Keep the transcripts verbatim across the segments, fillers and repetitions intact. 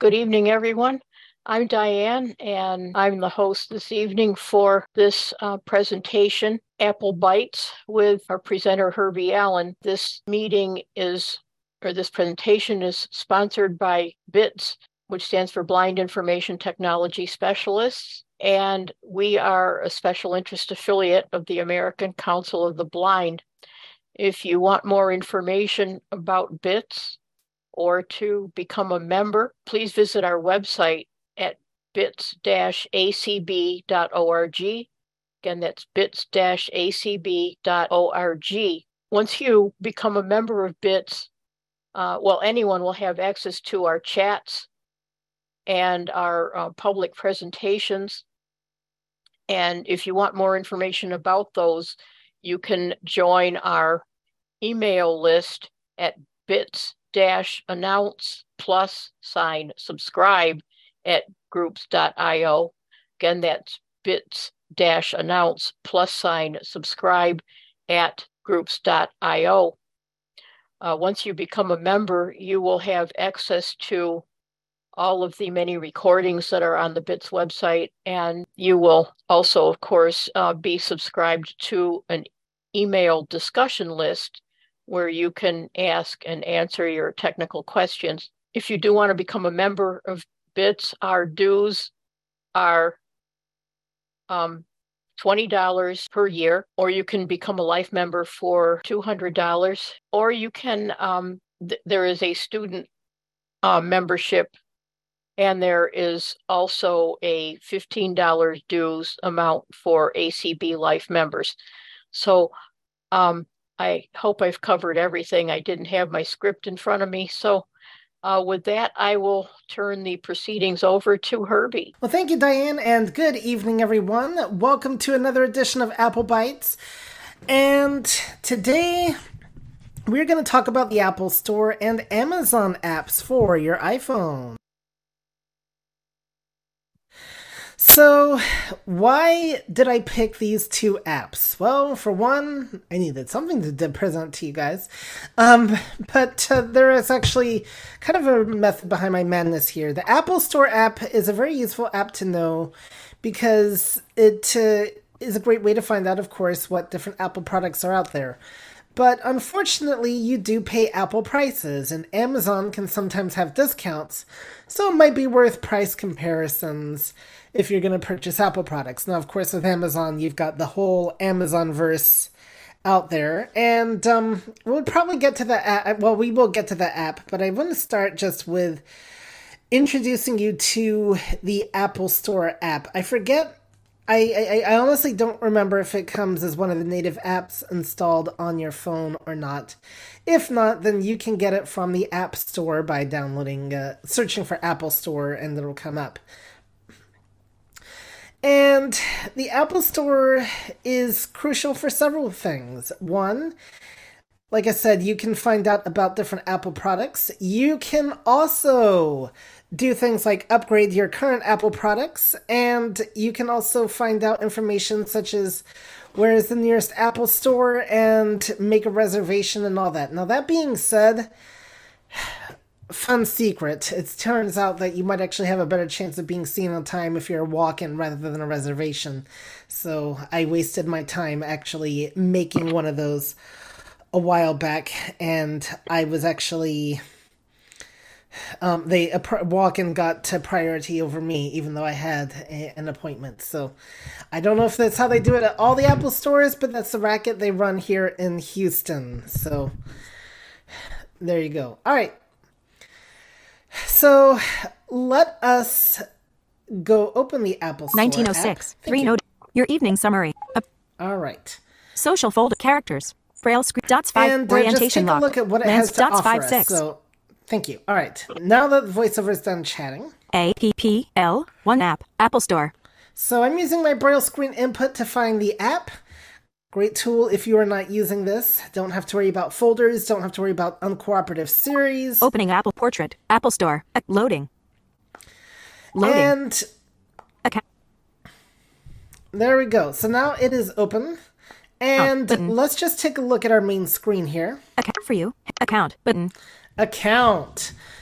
good evening, everyone. I'm Diane, and I'm the host this evening for this uh, presentation, Apple Bites, with our presenter, Herbie Allen. This meeting is, or this presentation is sponsored by BITS, which stands for Blind Information Technology Specialists, and we are a special interest affiliate of the American Council of the Blind. If you want more information about BITS, or to become a member, please visit our website at bits dash a c b dot org. Again, that's bits dash a c b dot org. Once you become a member of BITS, uh, well, anyone will have access to our chats and our uh, public presentations. And if you want more information about those, you can join our email list at bits dash announce plus sign subscribe at groups dot i o. Again, that's bits dash announce plus sign subscribe at groups dot i o. Uh, once you become a member, you will have access to all of the many recordings that are on the BITS website, and you will also, of course, uh, be subscribed to an email discussion list where you can ask and answer your technical questions. If you do want to become a member of BITS, our dues are um, twenty dollars per year, or you can become a life member for two hundred dollars, or you can, um, th there is a student uh, membership, and there is also a fifteen dollars dues amount for A C B Life members. So um, I hope I've covered everything. I didn't have my script in front of me. So uh, with that, I will turn the proceedings over to Herbie. Well, thank you, Diane, and good evening, everyone. Welcome to another edition of Apple Bites. And today, we're going to talk about the Apple Store and Amazon apps for your iPhone. So, why did I pick these two apps? Well, for one, I needed something to present to you guys. Um, but uh, there is actually kind of a method behind my madness here. The Apple Store app is a very useful app to know because it uh, is a great way to find out, of course, what different Apple products are out there. But unfortunately, you do pay Apple prices, and Amazon can sometimes have discounts, so it might be worth price comparisons if you're going to purchase Apple products. Now, of course, with Amazon, you've got the whole Amazon-verse out there, and um, we'll probably get to the app. Well, we will get to the app, but I want to start just with introducing you to the Apple Store app. I forget. I, I, I honestly don't remember if it comes as one of the native apps installed on your phone or not. If not, then you can get it from the App Store by downloading, uh, searching for Apple Store, and it'll come up. And the Apple Store is crucial for several things. One, like I said, you can find out about different Apple products. You can also do things like upgrade your current Apple products, and you can also find out information such as where is the nearest Apple Store and make a reservation and all that. Now, that being said, fun secret, it turns out that you might actually have a better chance of being seen on time if you're a walk-in rather than a reservation. So I wasted my time actually making one of those a while back, and I was actually um, they a pr- walk-in got to priority over me, even though I had a, an appointment. So I don't know if that's how they do it at all the Apple stores, but that's the racket they run here in Houston. So there you go. All right. So let us go open the Apple Store nineteen oh six. app. Three note. Your evening summary. A All right. social folder. Characters. Braille screen. Dots five. And uh, just orientation take a lock. look at what it Lands, has to dots offer five us. six. So, thank you. All right. Now that the voiceover is done chatting. A P P L one app. Apple Store. So I'm using my Braille screen input to find the app. Great tool if you are not using this. Don't have to worry about folders. Don't have to worry about uncooperative series. Opening Apple Portrait. Apple Store. Uh, loading. Loading. And Account. there we go. So now it is open. And button. let's just take a look at our main screen here. Account for you. Account. Button. Account.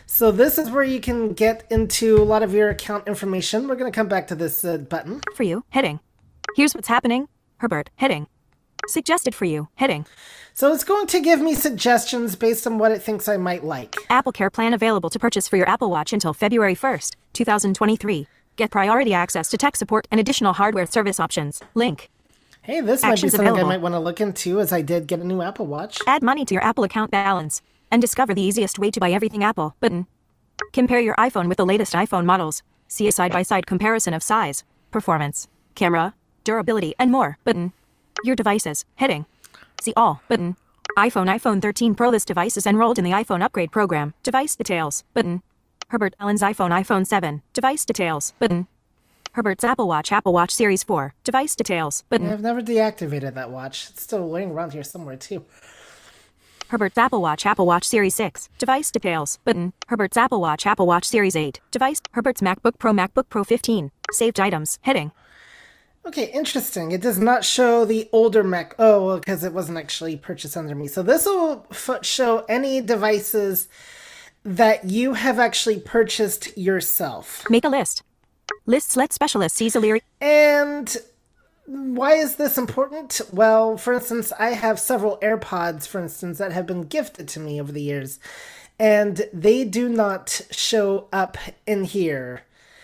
So this is where you can get into a lot of your account information. We're going to come back to this uh, button. For you, heading. Here's what's happening. Herbert, heading. Suggested for you, heading. So it's going to give me suggestions based on what it thinks I might like. Apple Care plan available to purchase for your Apple Watch until February first, two thousand twenty-three. Get priority access to tech support and additional hardware service options. Link. Hey, this Actions might be something available. I might want to look into, as I did get a new Apple Watch. Add money to your Apple account balance and discover the easiest way to buy everything Apple button. Compare your iPhone with the latest iPhone models. See a side-by-side comparison of size, performance, camera, durability, and more button. Your devices, heading. See all button. iPhone iPhone thirteen Pro. This device is enrolled in the iPhone upgrade program. Device details button. Herbert Allen's iPhone iPhone seven. Device details button. Herbert's Apple Watch Apple Watch Series four. Device details button. I've never deactivated that watch. It's still laying around here somewhere, too. Herbert's Apple Watch Apple Watch Series six. Device details button. Herbert's Apple Watch Apple Watch Series eight. Device. Herbert's MacBook Pro MacBook Pro fifteen. Saved items, heading. Okay, interesting. It does not show the older Mac. Oh, because it wasn't actually purchased under me. So this will f- show any devices that you have actually purchased yourself. Make a list. List select specialist easily. And why is this important? Well, for instance, I have several AirPods, for instance, that have been gifted to me over the years, and they do not show up in here.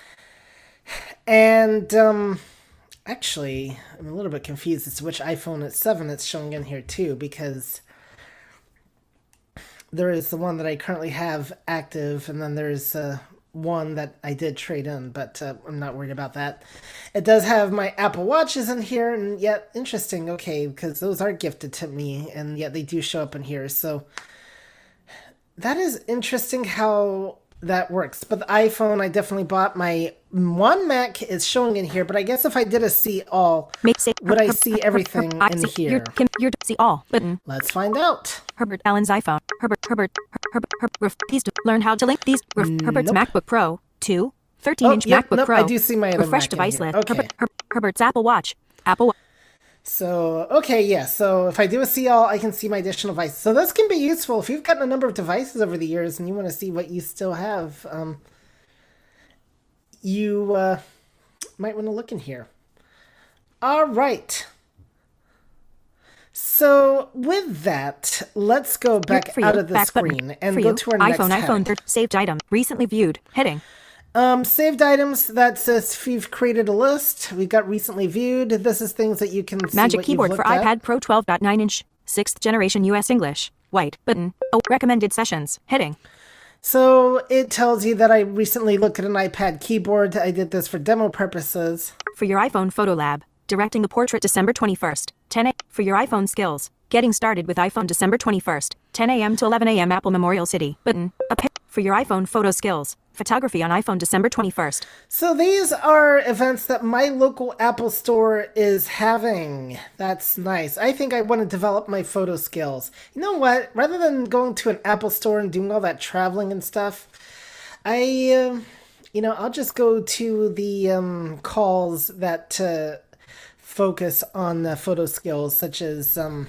And, um... actually, I'm a little bit confused as to which iPhone seven it's showing in here too, because there is the one that I currently have active, and then there's uh, one that I did trade in, but uh, I'm not worried about that. It does have my Apple Watches in here, and yet, interesting, okay, because those are gifted to me, and yet they do show up in here, so that is interesting how that works. But the iPhone, I definitely bought. My one Mac is showing in here, but I guess if I did a see all, Make say, would I see everything in see, here? Your, com, your, see all button. Let's find out. Herbert Allen's iPhone. Herbert Herbert Herbert Herbert. Ref, these to learn how to link these. Ref, Herbert's Nope. MacBook Pro two. thirteen inch Oh, yep, MacBook nope, Pro. I do see my other Refresh Mac in device here. list. Okay. Herbert, Her, Herbert's Apple Watch. Apple Watch. So, okay, yeah, so if I do a see all, I can see my additional devices. So this can be useful if you've gotten a number of devices over the years and you want to see what you still have. Um, you uh, might want to look in here. All right. So with that, let's go back For you, out of the back screen button. and For go you, to our iPhone next iPhone heading. third saved item recently viewed heading. Um, saved items, that's if you've created a list. We've got recently viewed. This is things that you can see Magic what you've keyboard for looked at. iPad Pro twelve point nine inch, sixth generation U S English, white button. Oh, recommended sessions heading. So it tells you that I recently looked at an iPad keyboard. I did this for demo purposes. For your iPhone Photo Lab, directing a portrait December twenty-first, ten a.m. For your iPhone skills, getting started with iPhone December twenty-first, ten a.m. to eleven a.m. Apple Memorial City button. A pa- for your iPhone photo skills, photography on iPhone December twenty-first. So these are events that my local Apple store is having. That's nice. I think I want to develop my photo skills. You know what? Rather than going to an Apple store and doing all that traveling and stuff, I, uh, you know, I'll just go to the um, calls that uh, focus on the photo skills, such as um,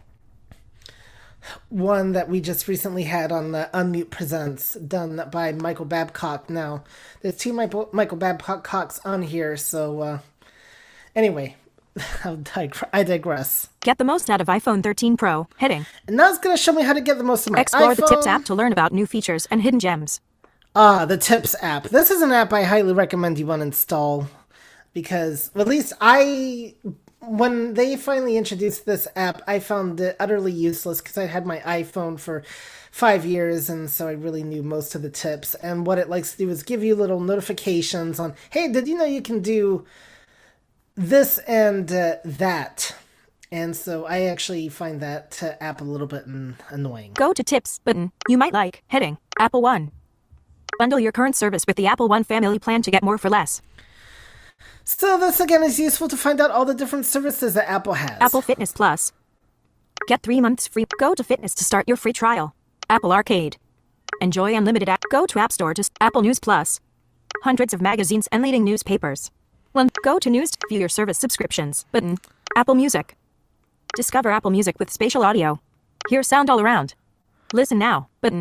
one that we just recently had on the Unmute Presents, done by Michael Babcock. Now, there's two Michael, Michael Babcocks on here, so uh, anyway, I'll dig- I digress. Get the most out of iPhone thirteen Pro heading. And now it's going to show me how to get the most of my Explore iPhone. the Tips app to learn about new features and hidden gems. Ah, the Tips app. This is an app I highly recommend you want to install, because, well, at least I, when they finally introduced this app, I found it utterly useless because I had my iPhone for five years, and so I really knew most of the tips. And what it likes to do is give you little notifications on, hey, did you know you can do this and uh, that? And so I actually find that uh, app a little bit mm, annoying. Go to Tips button. You might like heading. Apple One. Bundle your current service with the Apple One family plan to get more for less. So this again is useful to find out all the different services that Apple has. Apple Fitness Plus. Get three months free. Go to Fitness to start your free trial. Apple Arcade. Enjoy unlimited app. Go to App Store to Apple News Plus. Hundreds of magazines and leading newspapers. One. Go to News to view your service subscriptions button. Apple Music. Discover Apple Music with spatial audio. Hear sound all around. Listen now button.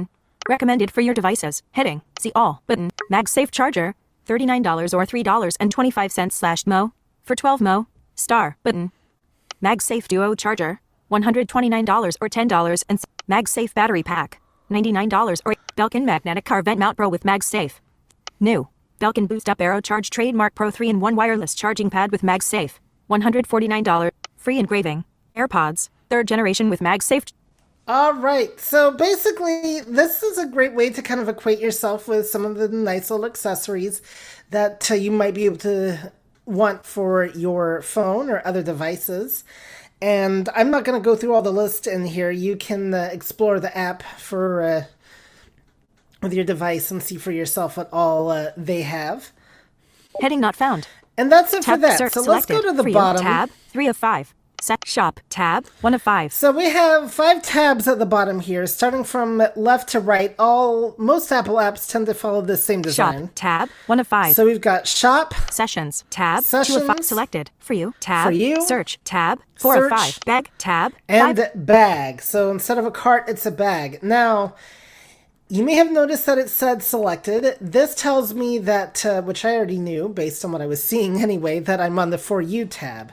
Recommended for your devices. Heading. See all. Button. MagSafe charger. thirty-nine dollars or three dollars and twenty-five cents slash mo. For twelve mo. Star. Button. MagSafe Duo charger. one hundred twenty-nine dollars or ten dollars and MagSafe battery pack. ninety-nine dollars or Belkin Magnetic Car Vent Mount Pro with MagSafe. New. Belkin Boost Up Aero Charge Trademark Pro three in one wireless charging pad with MagSafe. one hundred forty-nine dollars. Free engraving. AirPods. Third generation with MagSafe. All right. So basically, this is a great way to kind of equate yourself with some of the nice little accessories that uh, you might be able to want for your phone or other devices. And I'm not going to go through all the list in here. You can uh, explore the app for uh, with your device and see for yourself what all uh, they have. Heading not found. And that's it Tab for that. ser- So let's go to the Free bottom. Tab. Three of five. Set shop. Tab. One of five. So we have five tabs at the bottom here, starting from left to right. All most Apple apps tend to follow the same design. Shop. Tab. One of five. So we've got Shop, Sessions. Tab. Sessions. Two of five. Selected. For you. Tab. For you. Search. Tab. Four Search. of five. Bag. Tab. and Five. Bag. So instead of a cart, it's a bag. Now, you may have noticed that it said selected. This tells me that, uh, which I already knew based on what I was seeing anyway, that I'm on the For You tab.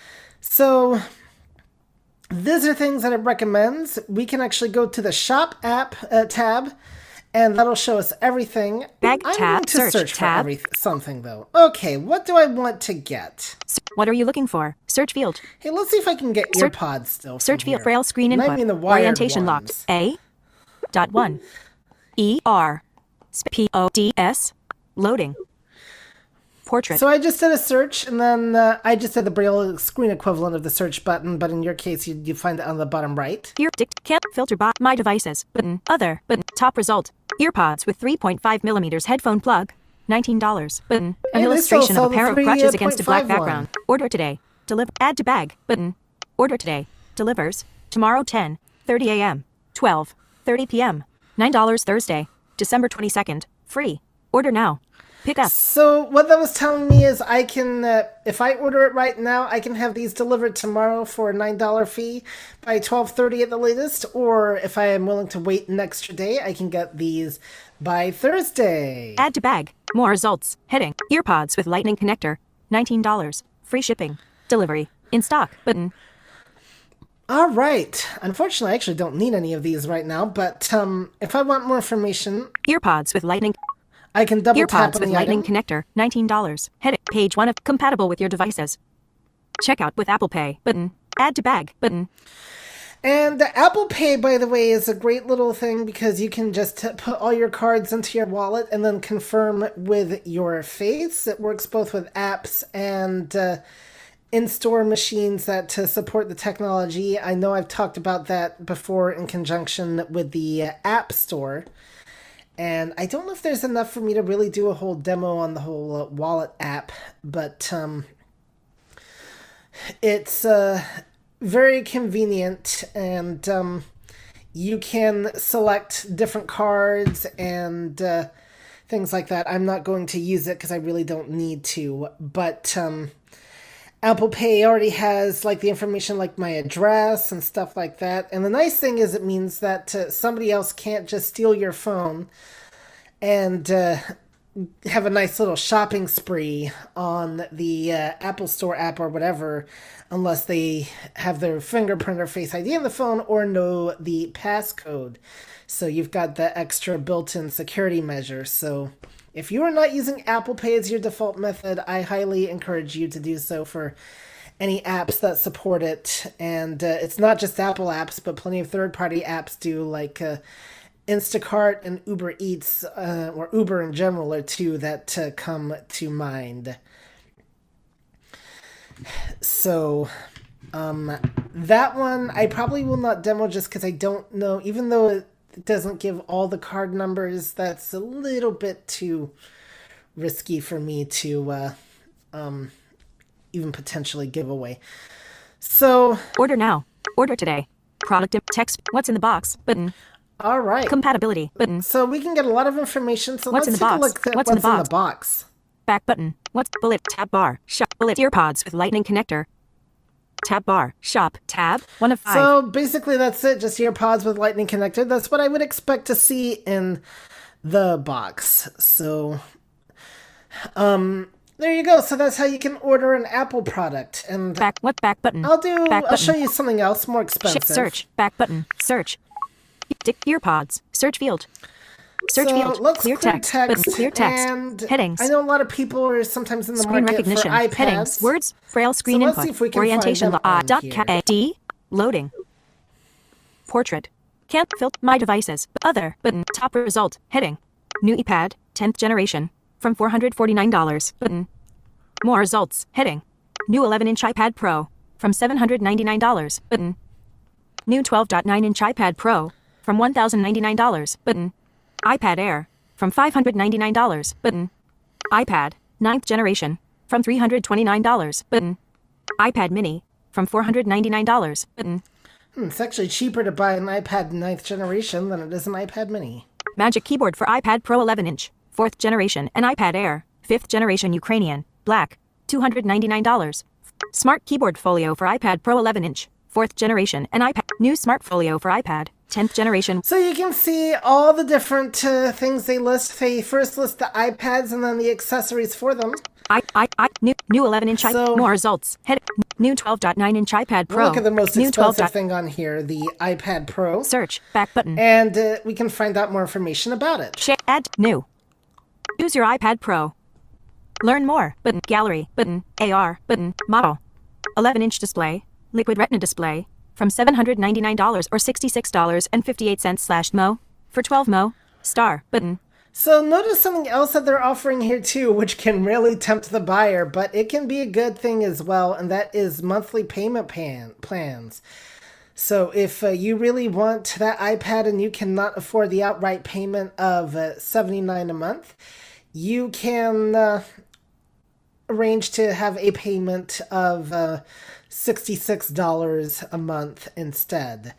So these are things that it recommends. We can actually go to the Shop app uh, tab, and that'll show us everything. Bag I'm tab, going to search search, tab. for every- something, though. Okay, what do I want to get? What are you looking for? Search field. Hey, let's see if I can get Search- earpods still. from Search field. here. Braille screen And I input. mean the wired Orientation ones. locked. A. Dot one. E R. P O D S. Loading. Portrait. So I just did a search, and then uh, I just did the Braille screen equivalent of the search button, but in your case, you, you find it on the bottom right. Ear dict can't filter bot my devices button other button top result earpods with three point five millimeters headphone plug nineteen dollars button an Hey, they still illustration sell of a the pair of three, crutches uh, against a black point five one. background. Order today. Deliver. Add to bag button. Order today. Delivers tomorrow ten thirty a.m. twelve thirty p.m. nine dollars Thursday December twenty-second. Free. Order now. Pick up. So what that was telling me is I can, uh, if I order it right now, I can have these delivered tomorrow for a nine dollars fee by twelve thirty at the latest, or if I am willing to wait an extra day, I can get these by Thursday. Add to bag. More results. Heading. Earpods with lightning connector. nineteen dollars. Free shipping. Delivery. In stock. Button. All right. Unfortunately, I actually don't need any of these right now, but um, if I want more information, Earpods with lightning. I can double tap Earpods on with the lightning item. connector. nineteen dollars. Heading. Page one of compatible with your devices. Checkout with Apple Pay. Button. Add to bag. Button. And the Apple Pay, by the way, is a great little thing because you can just t- put all your cards into your wallet and then confirm with your face. It works both with apps and uh, in-store machines that to support the technology. I know I've talked about that before in conjunction with the uh, App Store. And I don't know if there's enough for me to really do a whole demo on the whole uh, wallet app, but um, it's uh, very convenient, and um, you can select different cards and uh, things like that. I'm not going to use it because I really don't need to, but um, Apple Pay already has like the information like my address and stuff like that. And the nice thing is it means that uh, somebody else can't just steal your phone and uh, have a nice little shopping spree on the uh, Apple Store app or whatever, unless they have their fingerprint or Face I D in the phone or know the passcode. So you've got the extra built-in security measure. So if you are not using Apple Pay as your default method, I highly encourage you to do so for any apps that support it. And uh, it's not just Apple apps, but plenty of third-party apps do, like uh, Instacart and Uber Eats, uh, or Uber in general, are two that uh, come to mind. So, um, that one I probably will not demo just because I don't know, even though it it doesn't give all the card numbers, that's a little bit too risky for me to uh, um, even potentially give away. So, Order now. Order today. Product im- text. What's in the box? Button. all right. Compatibility. Button. So we can get a lot of information. So What's let's in the take a box? look at What's what's, in the in the box. Back button. What's bullet tab bar? Shop bullet earpods with lightning connector. Tab bar. Shop. Tab. One of five. So basically that's it. Just earpods with lightning connected. That's what I would expect to see in the box. So, um, there you go. So that's how you can order an Apple product. And back. What back button? I'll do. Back I'll button. show you something else more expensive. Sh- search. Back button. Search. Dick earpods. Search field. Search so field. Let's clear clear text. text. Button. Clear text. And headings. I know a lot of people are sometimes in the Screen market recognition. for iPads. Headings. Words. Braille screen So let's input. see if we can Orientation. find them on dot here. ca- D. Loading. Portrait. Can't filter my devices. Other button. Top result. Heading. New iPad. tenth generation. From four hundred forty-nine dollars. Button. More results. Heading. New eleven inch iPad Pro. From seven hundred ninety-nine dollars. Button. New twelve point nine inch iPad Pro. From one thousand ninety-nine dollars. Button. iPad Air. From five hundred ninety-nine dollars. Button. iPad. ninth generation. From three hundred twenty-nine dollars. Button. iPad Mini. From four hundred ninety-nine dollars. Button. Hmm, it's actually cheaper to buy an iPad ninth generation than it is an iPad mini. Magic Keyboard for iPad Pro eleven inch. fourth generation and iPad Air. fifth generation Ukrainian. Black. two hundred ninety-nine dollars. Smart Keyboard Folio for iPad Pro eleven inch. fourth generation and iPad. New Smart Folio for iPad. tenth generation. So you can see all the different uh, things they list. They first list the iPads and then the accessories for them. I, I, I, new, new eleven inch So- iPad. More results. Head, new twelve point nine inch iPad Pro. Look at the most new twelve. expensive thing on here, the iPad Pro. Search. Back button. And uh, we can find out more information about it. Share. Add. New. Use your iPad Pro. Learn more. Button. Gallery. Button. A R. Button. Model. eleven inch display. Liquid Retina display. From seven hundred ninety-nine dollars or sixty-six dollars and fifty-eight cents slash Mo. For twelve Mo. Star. Button. So notice something else that they're offering here too, which can really tempt the buyer, but it can be a good thing as well, and that is monthly payment pan- plans. So if uh, you really want that iPad and you cannot afford the outright payment of uh, seventy-nine dollars a month, you can uh, arrange to have a payment of uh, sixty-six dollars a month instead.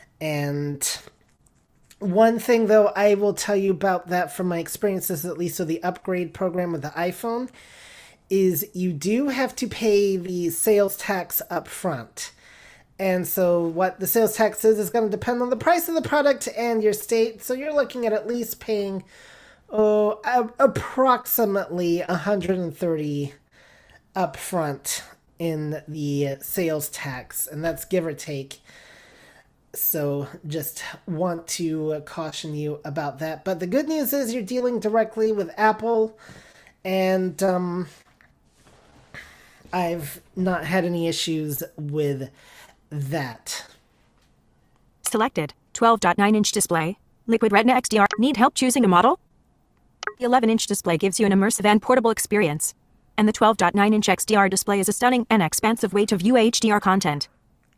And one thing, though, I will tell you about that from my experiences, at least with the upgrade program with the iPhone, is you do have to pay the sales tax up front. And so what the sales tax is is going to depend on the price of the product and your state. So you're looking at at least paying oh, a- approximately one hundred thirty dollars up front in the sales tax, and that's give or take. So just want to caution you about that. But the good news is you're dealing directly with Apple, and um, I've not had any issues with that. Selected. twelve point nine inch display. Liquid Retina X D R. Need help choosing a model? The eleven inch display gives you an immersive and portable experience. And the twelve point nine inch X D R display is a stunning and expansive weight of U H D R content.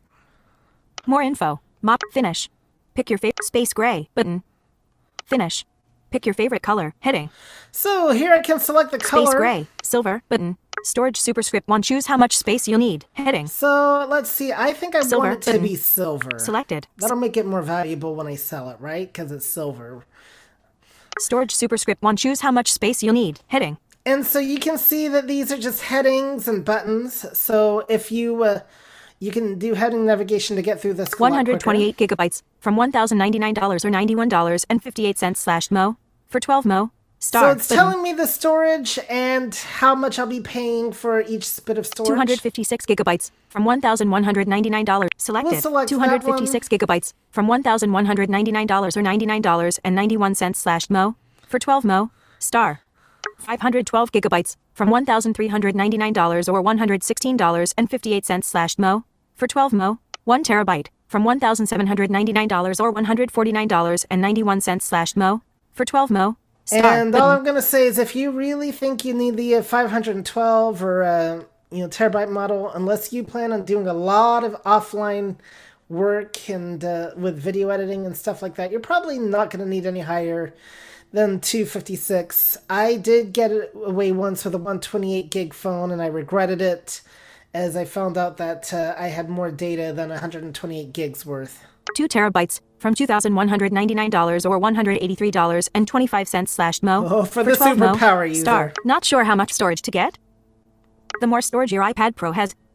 More info. Mop. Finish. Pick your favorite. Space gray. Button. Finish. Pick your favorite color. Heading. So here I can select the color. Space gray. Silver. Button. Storage superscript one. Choose how much space you'll need. Heading. So let's see. I think I Silver, want it to button. be silver. Selected. That'll make it more valuable when I sell it, right? Because it's silver. Storage superscript one. Choose how much space you'll need. Heading. And so you can see that these are just headings and buttons. So if you uh, you can do heading navigation to get through this a lot one hundred twenty-eight gigabytes from one thousand ninety-nine dollars or ninety-one dollars and fifty-eight cents slash Mo. For twelve Mo. Star. So it's button. telling me the storage and how much I'll be paying for each bit of storage. two hundred fifty-six gigabytes from one thousand one hundred ninety-nine dollars. Selected. We'll select that two hundred fifty-six gigabytes from one thousand one hundred ninety-nine dollars or ninety-nine dollars and ninety-one cents slash Mo. For twelve Mo. Star. five hundred twelve gigabytes from one thousand three hundred ninety-nine dollars or one hundred sixteen dollars and fifty-eight cents slash Mo. For twelve Mo. one terabyte from one thousand seven hundred ninety-nine dollars or one hundred forty-nine dollars and ninety-one cents slash Mo. For twelve Mo. Star. And button. all I'm going to say is if you really think you need the uh, five hundred twelve or uh, you know terabyte model, unless you plan on doing a lot of offline work and uh, with video editing and stuff like that, you're probably not going to need any higher than two fifty-six. I did get it away once with a one twenty-eight gig phone, and I regretted it as I found out that uh, I had more data than one hundred twenty-eight gigs worth. two terabytes from two thousand one hundred ninety-nine dollars or one hundred eighty-three dollars and twenty-five cents slash Mo. Oh, for the twelve Mo. superpower user. Star. Not sure how much storage to get? The more storage your iPad Pro has,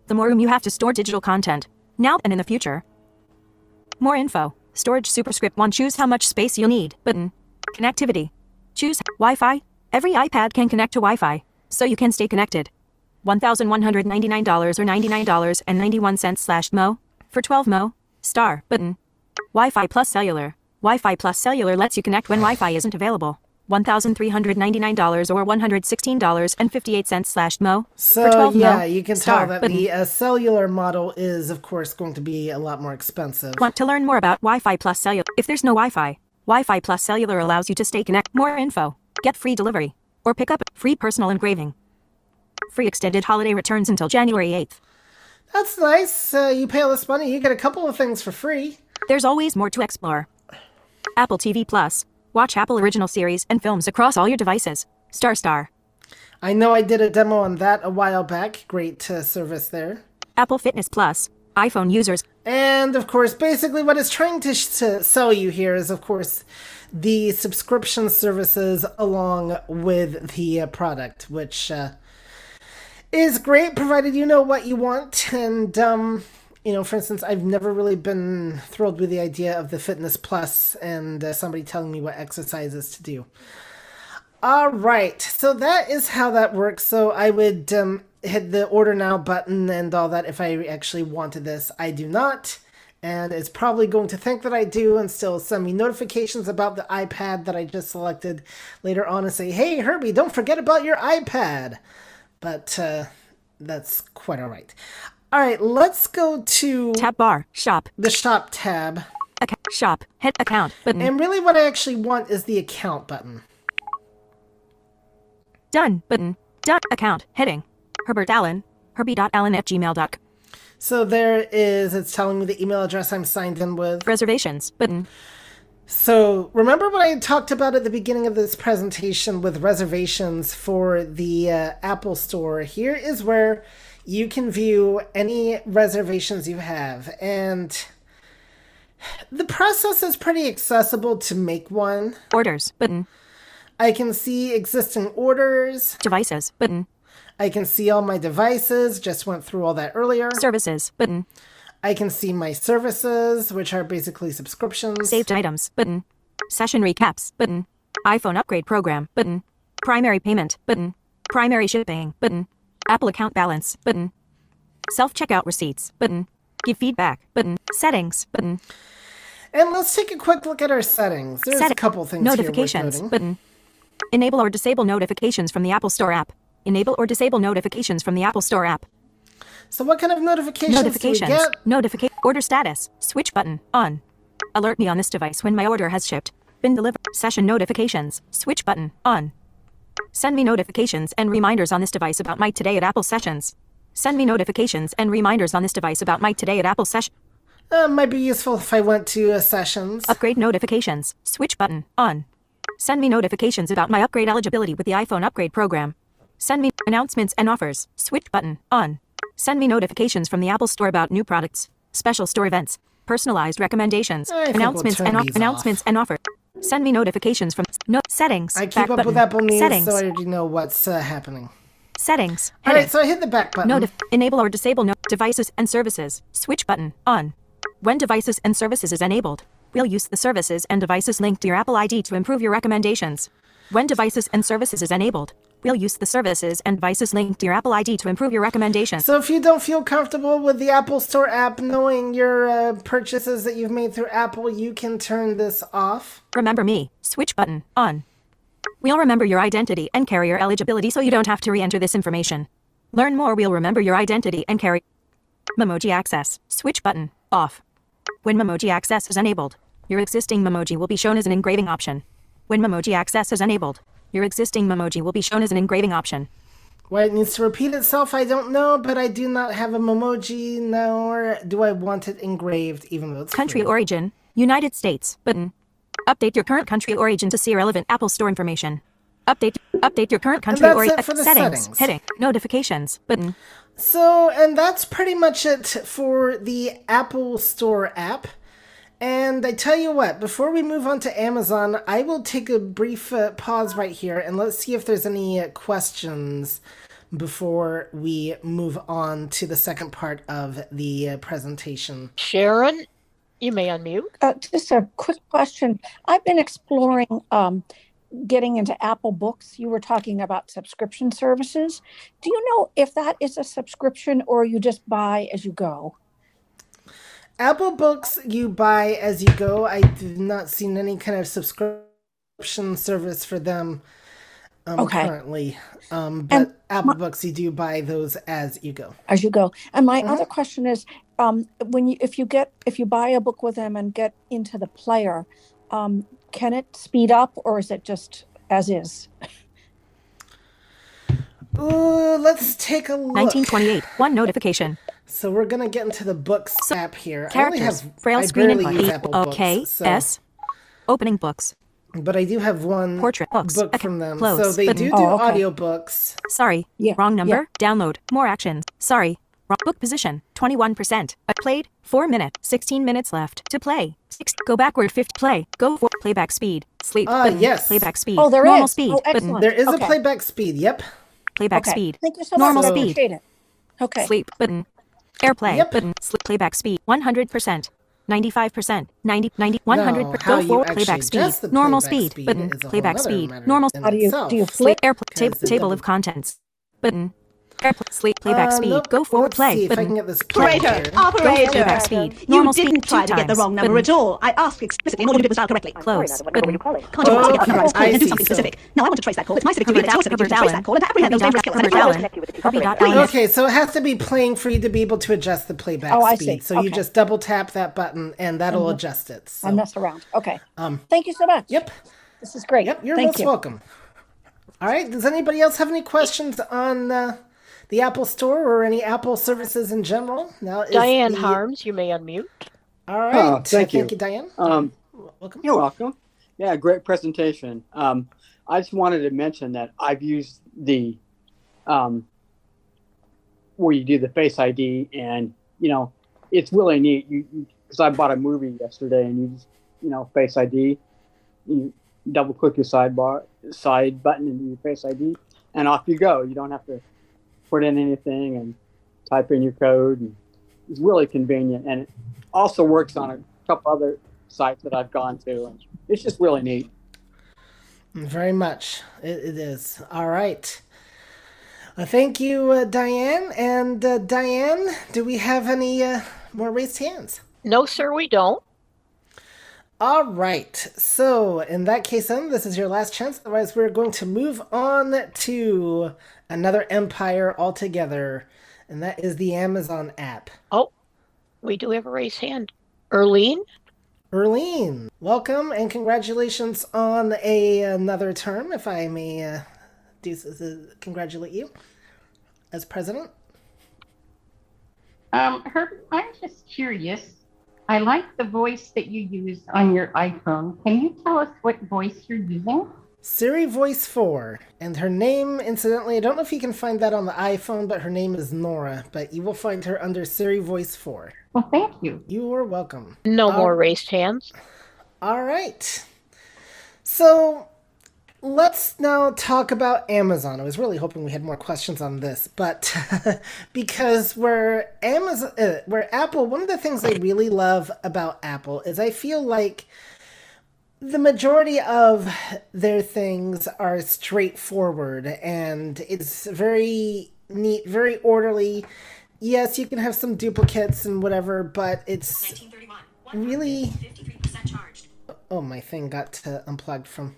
the more room you have to store digital content, now and in the future. More info. Storage Superscript one. Choose how much space you'll need. Button. Connectivity. Choose Wi-Fi. Every iPad can connect to Wi-Fi, so you can stay connected. one thousand one hundred ninety-nine dollars or ninety-nine dollars and ninety-one cents slash mo. For twelve mo. Star. Button. Wi-Fi plus cellular. Wi-Fi plus cellular lets you connect when Wi-Fi isn't available. one thousand three hundred ninety-nine dollars or one hundred sixteen dollars and fifty-eight cents slash mo. So, For twelve yeah, mo. you can Star. tell that Button. the uh, cellular model is, of course, going to be a lot more expensive. Want to learn more about Wi-Fi plus cellular? If there's no Wi-Fi, Wi-Fi plus cellular allows you to stay connected. More info. Get free delivery. Or pick up free personal engraving. Free extended holiday returns until January eighth. That's nice. Uh, you pay all this money, you get a couple of things for free. There's always more to explore. Apple T V Plus. Watch Apple original series and films across all your devices. Star Star. I know I did a demo on that a while back. Great uh, service there. Apple Fitness Plus. iPhone users. And, of course, basically what it's trying to, sh- to sell you here is, of course, the subscription services along with the uh, product, which uh, is great, provided you know what you want. And, um, you know, for instance, I've never really been thrilled with the idea of the Fitness Plus and uh, somebody telling me what exercises to do. All right, so that is how that works. So I would um, hit the order now button and all that if I actually wanted this. I do not, and it's probably going to think that I do and still send me notifications about the iPad that I just selected later on and say, hey, Herbie, don't forget about your iPad. But uh, that's quite all right. All right, let's go to Tab bar. Shop. the shop tab. Ac- shop. Hit account. Button. And really what I actually want is the account button. Done. Button. Done. Account. Heading. Herbert Allen. Herbie.allen at gmail dot com. So there is, it's telling me the email address I'm signed in with. Reservations. Button. So remember what I had talked about at the beginning of this presentation with reservations for the uh, Apple Store? Here is where you can view any reservations you have. And the process is pretty accessible to make one. Orders. Button. I can see existing orders. Devices. Button. I can see all my devices. Just went through all that earlier. Services. Button. I can see my services, which are basically subscriptions. Saved items. Button. Session recaps. Button. iPhone upgrade program. Button. Primary payment. Button. Primary shipping. Button. Apple account balance. Button. Self-checkout receipts. Button. Give feedback. Button. Settings. Button. And let's take a quick look at our settings. There's Set- a couple things Notifications. here worth noting. Button. Enable or disable notifications from the Apple Store app. Enable or disable notifications from the Apple Store app. So what kind of notifications, Notifications. do we get? Notification. Order status. Switch button. On. Alert me on this device when my order has shipped. Been delivered. Session notifications. Switch button. On. Send me notifications and reminders on this device about my Today at Apple sessions. Send me notifications and reminders on this device about my Today at Apple session. Uh, might be useful if I went to uh, sessions. Upgrade notifications. Switch button. On. Send me notifications about my upgrade eligibility with the iPhone upgrade program. Send me announcements and offers. Switch button. On. Send me notifications from the Apple Store about new products, special store events, personalized recommendations, I think announcements we'll turn and o- these announcements off. and offers. Send me notifications from no settings. I keep back up button. with Apple News, Settings. so I already know what's uh, happening. Settings. All Heading. right, so I hit the back button. Notif- enable or disable no- devices and services. Switch button. On. When devices and services is enabled, we'll use the services and devices linked to your Apple I D to improve your recommendations. When devices and services is enabled, we'll use the services and devices linked to your Apple I D to improve your recommendations. So if you don't feel comfortable with the Apple Store app knowing your uh, purchases that you've made through Apple, you can turn this off. Remember me. Switch button. On. We'll remember your identity and carrier eligibility so you don't have to re-enter this information. Learn more. We'll remember your identity and carry. Memoji access. Switch button. Off. When Memoji access is enabled, your existing Memoji will be shown as an engraving option. When Memoji access is enabled, your existing Memoji will be shown as an engraving option. Why it needs to repeat itself, I don't know, but I do not have a Memoji, nor do I want it engraved, even though it's Country free. origin, United States, button. Update your current country origin to see relevant Apple Store information. Update update your current country that's origin. it for the settings, settings. heading, notifications, button. So, and that's pretty much it for the Apple Store app. And I tell you what, before we move on to Amazon, I will take a brief uh, pause right here and let's see if there's any uh, questions before we move on to the second part of the uh, presentation. Sharon, you may unmute. Uh, just a quick question. I've been exploring um, getting into Apple Books. You were talking about subscription services. Do you know if that is a subscription or you just buy as you go? Apple Books you buy as you go. I've not seen any kind of subscription service for them um, Okay. currently. Um, but And Apple my- Books you do buy those as you go. As you go. And my Mhm. other question is, um, when you if you get if you buy a book with them and get into the player, um, can it speed up or is it just as is? Ooh, let's take a look. nineteen twenty-eight. One notification. So we're gonna get into the books So- app here. Characters. I only have Braille I screen barely input. use E- Apple okay. Books, so, S. Opening books. but I do have one Portrait books. book Okay, from them. close So they button. do do Oh, okay. audiobooks. Sorry. Yeah, Wrong number. yeah. Download. More actions. Sorry. Wrong book position. twenty-one percent. I played. four minutes. sixteen minutes left. To play. Six. Go backward. fifty. Play. Go for playback speed. Sleep. Ah, button. yes. Playback speed. Oh, there Normal is. speed. Oh, button. excellent. There is Okay. a playback speed. Yep. Playback Okay. speed. Thank you so Normal much. I speed. appreciate it. Okay. Sleep button. Airplay Yep. button. Sleep playback speed. one hundred percent. ninety-five percent. ninety, ninety, one hundred No, percent. how Go you forward. actually Playback speed. adjust the Normal playback speed. speed Button. is a whole Playback nother speed. matter Normal in How do you itself. do you Sleep flip? airplay Because tab- the table double- of contents button. Airplay sleep playback Uh, speed. nope. Go forward Let's play see if I button. can get this playback Operator, here. operator. Playback speed. You Normal didn't speed. try two to get the times, wrong number button. at all. I asked explicitly, and all you did was dial correctly. Close button. Can't you once again get that number I was calling I and do see, something so- specific? Now I want to trace that call. It's my civic duty, Herbert it's your civic duty to Allen. trace that call and to apprehend those Herbert dangerous skills. And if Allen. I was Herbie dot Allen. Okay, so it has to be playing for you to be able to adjust the playback Oh, I speed. see. So you Okay. just double tap that button and that'll adjust it. So, I mess around. Okay. um, Thank you so much. yep, This is great. yep, you're Thank most you. welcome. All right, does anybody else have any questions on uh, the Apple Store or any Apple services in general? Now, is Diane the- Harms, you may unmute. All right, Oh, thank thank you. you, Diane. Um, Welcome. you're welcome. Yeah, great presentation. Um, I just wanted to mention that I've used the um, where you do the Face I D, and you know, it's really neat. You because I bought a movie yesterday, and you just you know Face I D, you double click your sidebar side button and do your Face I D, and off you go. You don't have to put in anything and type in your code. And it's really convenient, and it also works on a couple other sites that I've gone to, and it's just really neat. Very much. It, it is. All right. Uh, thank you, uh, Diane. And uh, Diane, do we have any uh, more raised hands? No, sir, we don't. All right. So, in that case, then, this is your last chance. Otherwise, we're going to move on to another empire altogether, and that is the Amazon app. Oh, we do have a raised hand. Erlene? Erlene, welcome and congratulations on a another term, if I may uh, do uh, congratulate you as president. Um, Herb, I'm just curious. I like the voice that you use on your iPhone. Can you tell us what voice you're using? Siri Voice four, and her name, incidentally, I don't know if you can find that on the iPhone, but her name is Nora, but you will find her under Siri Voice four. Well, thank you. You are welcome. No Uh, more raised hands. All right. So let's now talk about Amazon. I was really hoping we had more questions on this, but because we're Amazon, uh, we're Apple. One of the things I really love about Apple is I feel like the majority of their things are straightforward, and it's very neat, very orderly. Yes, you can have some duplicates and whatever, but it's really. Oh, my thing got uh, unplugged from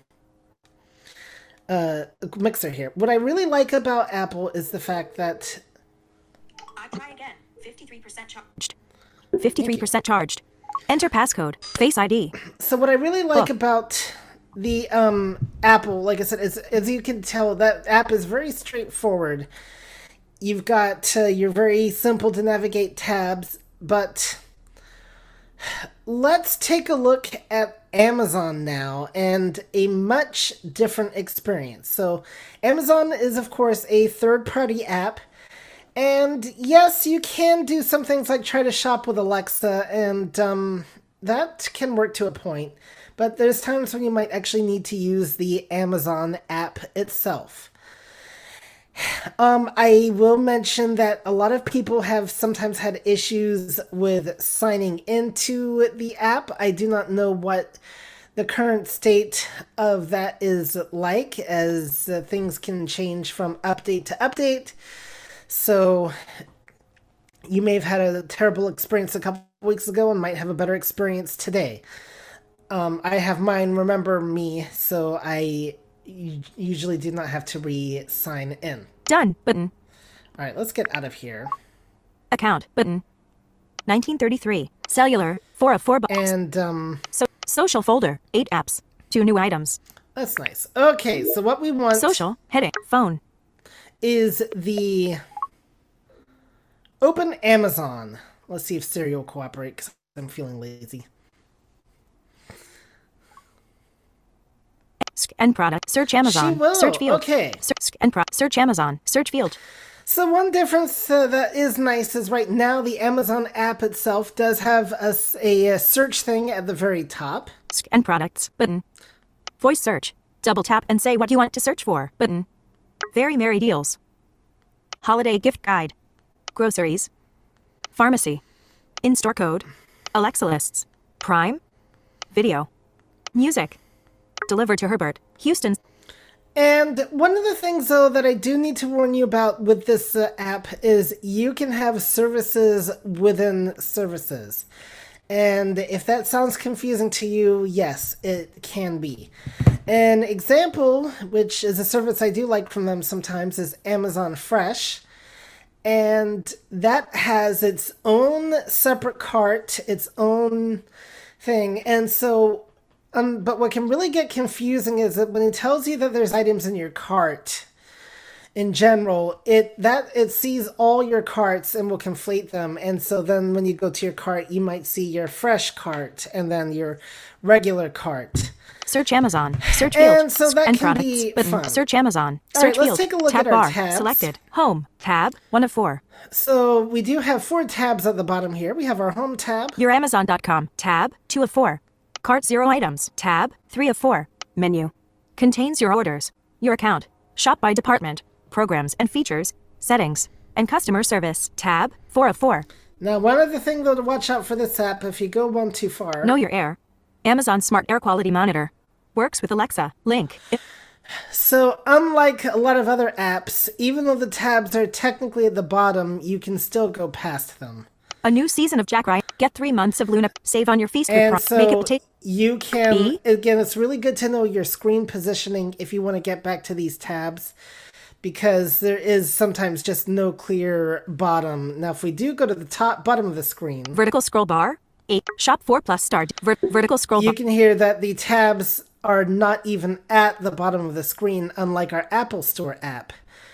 uh Mixer here. What I really like about Apple is the fact that I try again. fifty-three percent charged. fifty-three percent charged. Enter passcode. Face I D. so what I really like Huh. about the um Apple, like I said, is as you can tell, that app is very straightforward. You've got uh, your very simple to navigate tabs, but let's take a look at Amazon now and a much different experience. So Amazon is, of course, a third-party app. And yes, you can do some things like try to shop with Alexa, and um, that can work to a point. But there's times when you might actually need to use the Amazon app itself. Um, I will mention that a lot of people have sometimes had issues with signing into the app. I do not know what the current state of that is like, as uh, things can change from update to update. So you may have had a terrible experience a couple weeks ago and might have a better experience today. Um, I have mine Remember Me, so I u- usually do not have to re-sign in. Done button. All right, let's get out of here. Account button. nineteen thirty-three. Cellular. four of four. And um, So social folder. eight apps. two new items. that's nice. Okay, so what we want Social. Heading. Phone. is the open Amazon. Let's see if Siri will cooperate, because I'm feeling lazy. Sc- End product. Search Amazon. She will. Search field. Okay. Search and pro- Search Amazon. Search field. So one difference uh, that is nice is right now the Amazon app itself does have a, s- a, uh, search thing at the very top. Sc- And products button. Voice search. Double tap and say what you want to search for button. Very merry deals. Holiday gift guide. Groceries. Pharmacy. In-store code. Alexa lists. Prime. Video. Music. Delivered to Herbert. Houston. And one of the things, though, that I do need to warn you about with this uh, app is you can have services within services. And if that sounds confusing to you, yes, it can be. An example, which is a service I do like from them sometimes, is Amazon Fresh. And that has its own separate cart, its own thing. And so, um, but what can really get confusing is that when it tells you that there's items in your cart, in general, it that it sees all your carts and will conflate them. And so then when you go to your cart, you might see your fresh cart and then your regular cart. Search Amazon. Search field. And so that and can products be button. fun. Search Amazon. All Search right, let's field. take a look tab at our bar. tabs. Selected. Home. Tab. One of four. So we do have four tabs at the bottom here. We have our home tab. Your Amazon dot com. Tab. Two of four. Cart zero items. Tab. Three of four. Menu. Contains your orders. Your account. Shop by department. Programs and features. Settings. And customer service. Tab. Four of four. Now, one other thing, though, to watch out for this app, if you go one too far. Know your air. Amazon Smart Air Quality Monitor. Works with Alexa. Link. So, unlike a lot of other apps, even though the tabs are technically at the bottom, you can still go past them. A new season of Jack Ryan. Get three months of Luna. Save on your feast with And Pro- so Make it take. you can, B? again, it's really good to know your screen positioning if you want to get back to these tabs, because there is sometimes just no clear bottom. Now, if we do go to the top bottom of the screen, Vertical scroll bar. Eight. Shop four plus star. Ver- vertical scroll you bar. can hear that the tabs are not even at the bottom of the screen, unlike our Apple Store app.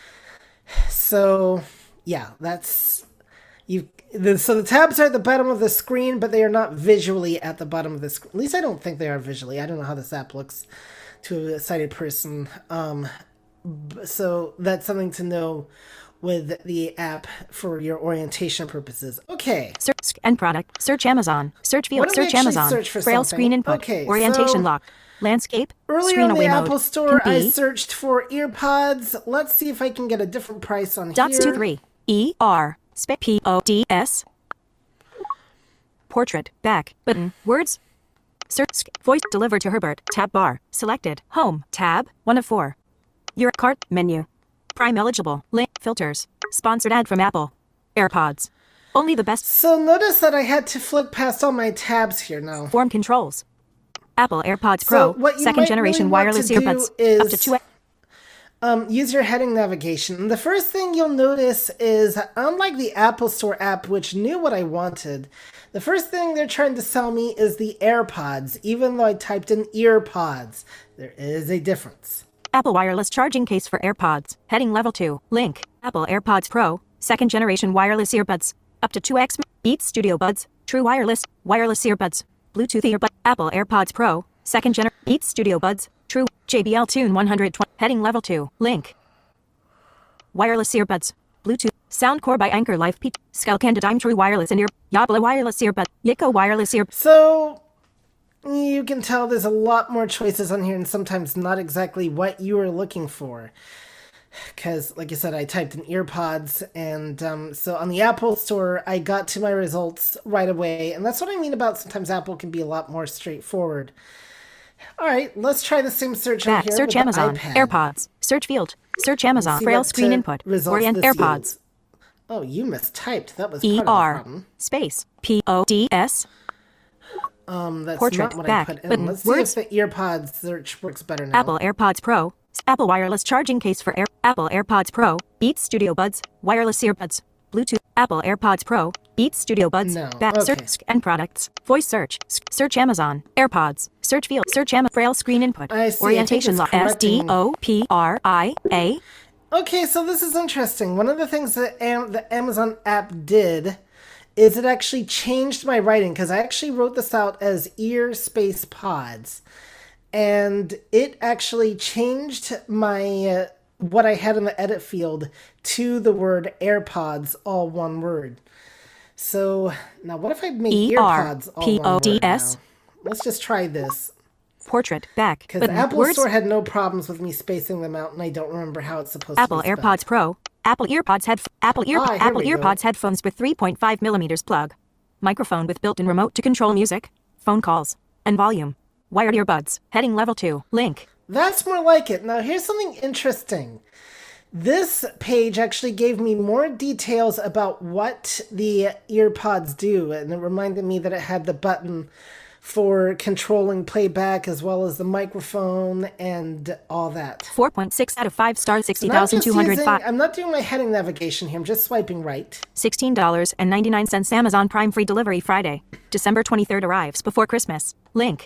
So, yeah, that's you. The, so the tabs are at the bottom of the screen, but they are not visually at the bottom of the screen. At least I don't think they are visually. I don't know how this app looks to a sighted person. Um, b- so that's something to know with the app for your orientation purposes. Okay. Search and product. Search Amazon. Search field. What if we Search actually Amazon. search for Braille something? screen input. Okay, Orientation so- lock. Landscape. Earlier Screen in the away Apple mode. Store, I Compete. searched for earpods. Let's see if I can get a different price on Dots here. two three. E R. Sp P O D S. Portrait. Back. Button. Words. Search. Voice. Delivered to Herbert. Tab bar. Selected. Home. Tab. One of four. Your cart. Menu. Prime eligible. Link. Filters. Sponsored ad from Apple. AirPods. Only the best So notice that I had to flick past all my tabs here now. form controls. Apple AirPods So Pro. what you Second might generation really want wireless to do earbuds. is Up to two. um, use your heading navigation. And the first thing you'll notice is, unlike the Apple Store app, which knew what I wanted, the first thing they're trying to sell me is the AirPods, even though I typed in earpods. There is a difference. Apple wireless charging case for AirPods. Heading level two. Link. Apple AirPods Pro. Second generation wireless earbuds. Up to two x. Beats Studio Buds. True wireless. Wireless earbuds. Bluetooth earbud. Apple AirPods Pro. Second gener. Beats Studio Buds. True. J B L Tune one twenty. Heading level two. Link. Wireless earbuds. Bluetooth. Soundcore by Anchor Life P. Skullcandy Dime True wireless and ear. Yabla wireless earbud. Yiko wireless ear. So you can tell there's a lot more choices on here and sometimes not exactly what you are looking for. because, like I said, I typed in earpods, and um, so on the Apple Store, I got to my results right away, and that's what I mean about sometimes Apple can be a lot more straightforward. All right, let's try the same search on Back. here. Search with the Amazon. iPad. AirPods. Search field. Search Amazon. See Braille what, screen uh, input. results Orient this AirPods. yields. Oh, you mistyped. That was E part of the R problem. space P O D S. Um, that's Portrait. not what Back. I put in. Button. Let's see Words. if the earpods search works better now. Apple AirPods Pro. Apple wireless charging case for Air. Apple AirPods Pro. Beats Studio Buds. Wireless earbuds. Bluetooth. Apple AirPods Pro. Beats Studio Buds. No. Back. Okay. Search and products. Voice search. Search Amazon. AirPods. Search field. Search Amazon. Braille screen input. I see. I Orientation think law. it's S D correcting- O P R I A. Okay, so this is interesting. One of the things that Am- the Amazon app did is it actually changed my writing, because I actually wrote this out as ear space pods. And it actually changed my uh, what I had in the edit field to the word AirPods, all one word. So now what if I make E R earpods all P one O word D S. now? Let's just try this. Portrait. Back. Because the Button. Apple Words. Store had no problems with me spacing them out, and I don't remember how it's supposed Apple to be spelled. AirPods Pro. Apple EarPods head. Apple Ear. Ah, here Apple we go. EarPods headphones with three point five millimeters plug. Microphone with built-in remote to control music, phone calls, and volume. Wired earbuds. Heading level two. Link. That's more like it. Now, here's something interesting. This page actually gave me more details about what the earpods do, and it reminded me that it had the button for controlling playback as well as the microphone and all that. four point six out of five stars. So now I'm just using- sixty thousand two hundred five. I'm not doing my heading navigation here. I'm just swiping right. sixteen dollars and ninety-nine cents. Amazon Prime free delivery Friday. December twenty-third arrives before Christmas. Link.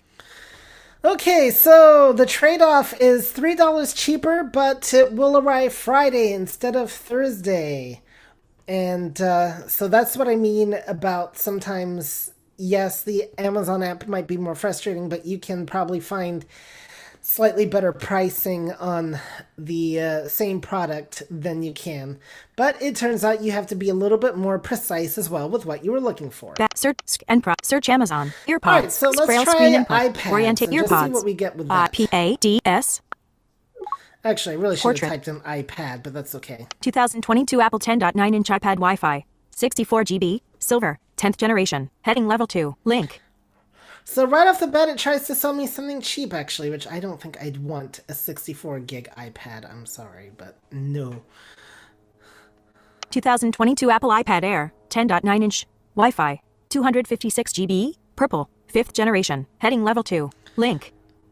Okay, so the trade-off is three dollars cheaper, but it will arrive Friday instead of Thursday. And uh, so that's what I mean about sometimes, yes, the Amazon app might be more frustrating, but you can probably find slightly better pricing on the uh, same product than you can. But it turns out you have to be a little bit more precise as well with what you were looking for. Back. Search and pro. Search Amazon. EarPods. All right, so let's Braille try screen input. iPads Orientate and just see earpods. what we get with Uh, that. P A D S. Actually, I really should Portrait. have typed in iPad, but that's okay. twenty twenty-two Apple ten point nine inch iPad Wi-Fi. sixty-four gigabytes. Silver. tenth generation. Heading level two. Link. So right off the bat, it tries to sell me something cheap, actually, which I don't think I'd want a sixty-four gig iPad. I'm sorry, but no. twenty twenty-two Apple iPad Air. ten point nine inch. Wi-Fi. two hundred fifty-six gigabytes. Purple. fifth generation. Heading level two. Link.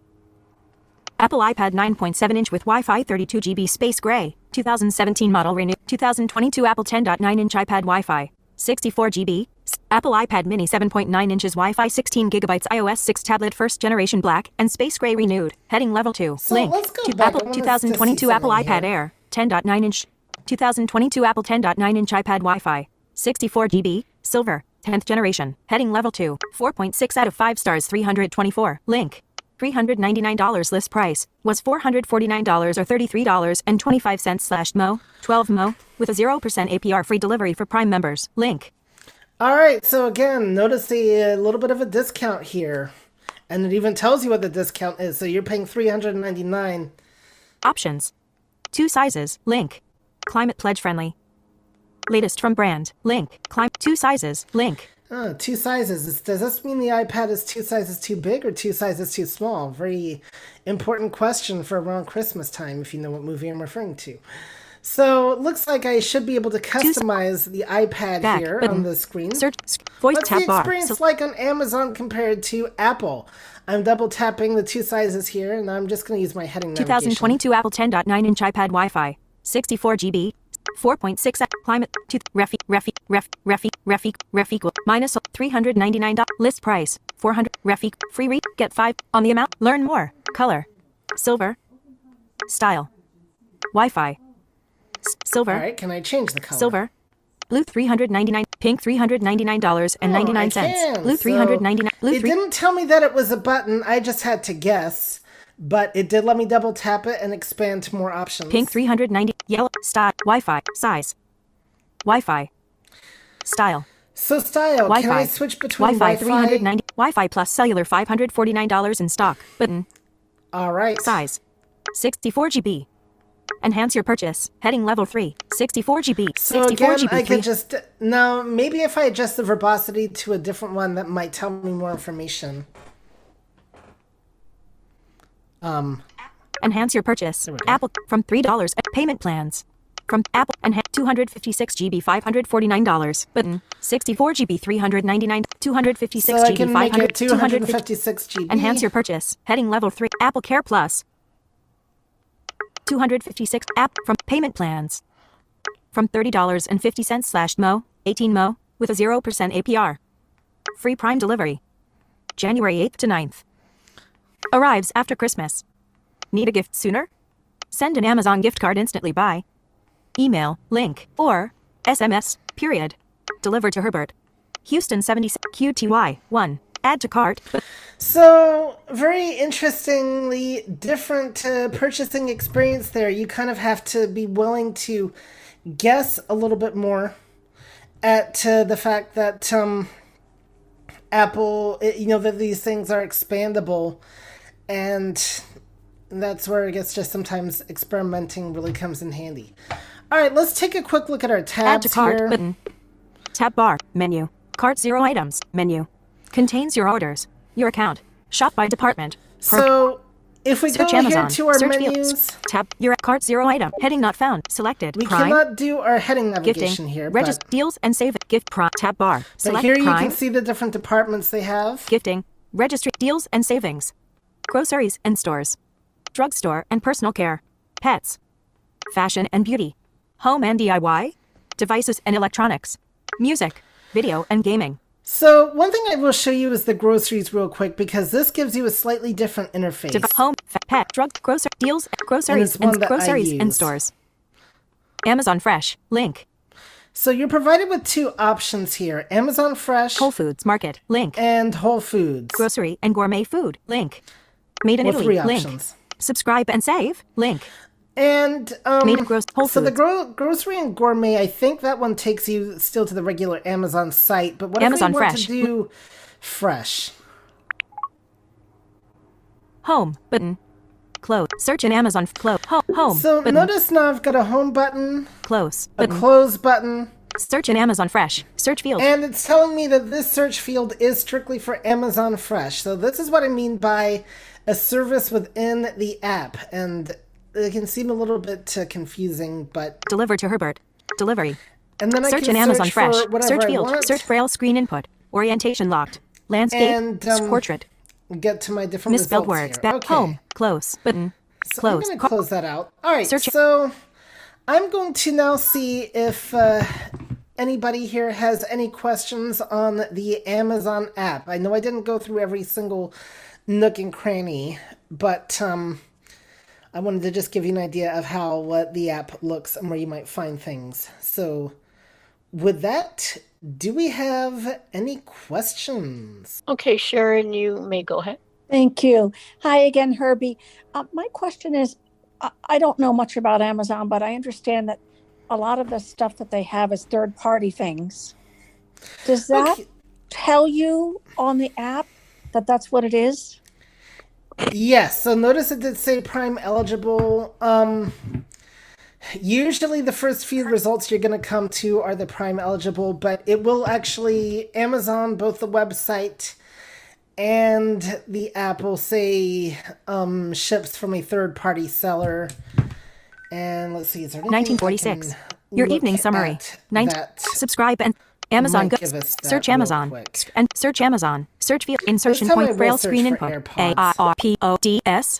Apple iPad nine point seven inch with Wi-Fi thirty-two gigabytes. Space Gray. twenty seventeen model renew. twenty twenty-two Apple ten point nine inch iPad Wi-Fi. sixty-four gigabytes. Apple iPad mini seven point nine inches Wi-Fi sixteen gigabytes iOS six tablet first generation black and Space Gray renewed. Heading level two. So Link. let's go to back. I Apple want us to twenty twenty-two see Apple something iPad here. Air. ten point nine inch. twenty twenty-two Apple ten point nine inch iPad Wi-Fi. sixty-four gigabytes. Silver. tenth generation. Heading level two. four point six out of five stars. three hundred twenty-four. Link. three hundred ninety-nine dollars list price was four hundred forty-nine dollars or thirty-three dollars and twenty-five cents slash mo twelve mo with a zero percent A P R free delivery for Prime members. Link. All right, so again, notice a, a little bit of a discount here. And it even tells you what the discount is. So you're paying three hundred ninety-nine dollars. Options. Two sizes. Link. Climate pledge friendly. Latest from brand. Link. Climb. Two sizes. Link. Oh, two sizes. Is- Does this mean the iPad is two sizes too big or two sizes too small? Very important question for around Christmas time, if you know what movie I'm referring to. So it looks like I should be able to customize the iPad Back here button. on the screen. Search. s- Voice What's tab the bar. experience So- like on Amazon compared to Apple? I'm double tapping the two sizes here, and I'm just going to use my heading navigation. twenty twenty-two Apple ten point nine inch iPad Wi-Fi. sixty-four gigabytes. four point six climate. Two, refi, refi, ref, refi, refi, ref equal. Minus three hundred ninety-nine dollars. List price. four hundred. Refi. Free re. Get five. On the amount. Learn more. Color. Silver. Style. Wi-Fi. S- silver. All right, can I change the color? Silver. Blue three hundred ninety-nine. Pink three hundred ninety-nine dollars and ninety-nine Oh, I cents. can. Blue So three hundred ninety-nine. Blue It three. didn't tell me that it was a button. I just had to guess. But it did let me double tap it and expand to more options. Pink three hundred ninety. Yellow. Style. Wi-Fi. Size. Wi-Fi. Style. So style, Wi-Fi. can I switch between Wi-Fi Wi-Fi? three hundred ninety. Wi-Fi plus cellular five hundred forty-nine dollars in stock. Button. All right. Size. sixty-four gigabytes. Enhance your purchase. Heading level three. sixty-four gigabytes. So sixty-four again, I gigabytes. could just... Now, maybe if I adjust the verbosity to a different one, that might tell me more information. Um, Enhance your purchase. we go. Apple from three dollars. Payment plans. From Apple and two hundred fifty-six gigabytes, five hundred forty-nine dollars. Button. sixty-four gigabytes, three hundred ninety-nine dollars. two hundred fifty-six so I gigabytes, can make it five hundred two fifty-six gigabytes. Enhance your purchase. Heading level three. Apple Care Plus. two hundred fifty-six app from payment plans. From thirty dollars and fifty cents slash Mo, eighteen Mo, with a zero percent A P R. Free Prime delivery. January eighth to ninth. Arrives after Christmas. Need a gift sooner? Send an Amazon gift card instantly by email, link, or S M S, period. Deliver to Herbert. Houston seventy Q T Y one. Add to cart. So, very interestingly different uh, purchasing experience there. You kind of have to be willing to guess a little bit more at uh, the fact that um, Apple, it, you know, that these things are expandable, and that's where I guess just sometimes experimenting really comes in handy. All right, let's take a quick look at our tabs Add to cart here. button. Tab bar. Menu. Cart zero items. Menu. Contains your orders. Your account. Shop by department. Per- So, if we Search go Amazon. here to our Search menus, fields. Tab. Your cart zero item. Heading not found. Selected. we Prime. cannot do our heading navigation Gifting. here, Regis- but, deals and save it. Gift prime. Tab bar. but Select here you Prime. can see the different departments they have. Gifting. Registry. Deals and savings. Groceries and stores. Drugstore and personal care. Pets. Fashion and beauty. Home and D I Y. Devices and electronics. Music. Video and gaming. So, one thing I will show you is the groceries real quick, because this gives you a slightly different interface. Dev- home, fa- pet, drug, grocery, deals, groceries, it's one and that I groceries and use. stores. Amazon Fresh, link. So, you're provided with two options here, Amazon Fresh Whole Foods Market, link. and Whole Foods. Grocery and gourmet food, link. Made in With Italy, three link. options. Subscribe and save, link. And, um, Made in gross- Whole so the Foods. gro- grocery and gourmet, I think that one takes you still to the regular Amazon site, but what Amazon if we want Fresh. to do Fresh? Home, button. Close. Search in Amazon, close. Home, home, So, button. notice now I've got a home button, Close, a button. close button, Search in Amazon Fresh. Search field. and it's telling me that this search field is strictly for Amazon Fresh. So this is what I mean by a service within the app, and it can seem a little bit uh, confusing, but Deliver to Herbert. Delivery. and then I Search can in Amazon search Fresh. for whatever Search I field. want, Search braille screen input. Orientation locked. Landscape. And, um, portrait. get to my different Misspelled results words. here. Back Okay. home. Close. Button. So Close. I'm going to close that out. All right, Search- so I'm going to now see if uh, anybody here has any questions on the Amazon app. I know I didn't go through every single nook and cranny, but um, I wanted to just give you an idea of how uh, the app looks and where you might find things. So with that, do we have any questions? Okay, Sharon, you may go ahead. Thank you. Hi again, Herbie. Uh, my question is, I, I don't know much about Amazon, but I understand that a lot of the stuff that they have is third-party things. Does that Okay. tell you on the app that that's what it is? Yes, so notice it did say Prime eligible. Um, usually the first few results you're going to come to are the Prime eligible, but it will actually, Amazon, both the website and the app will say um, ships from a third-party seller. And let's see, is there anything nineteen I forty-six. can Your look evening summary. at Nine. that- Subscribe and Amazon. might Go- give us that search real Amazon quick. and search Amazon. Search field. Insertion time I point. will Braille search screen for input. AirPods. A I R P O D S.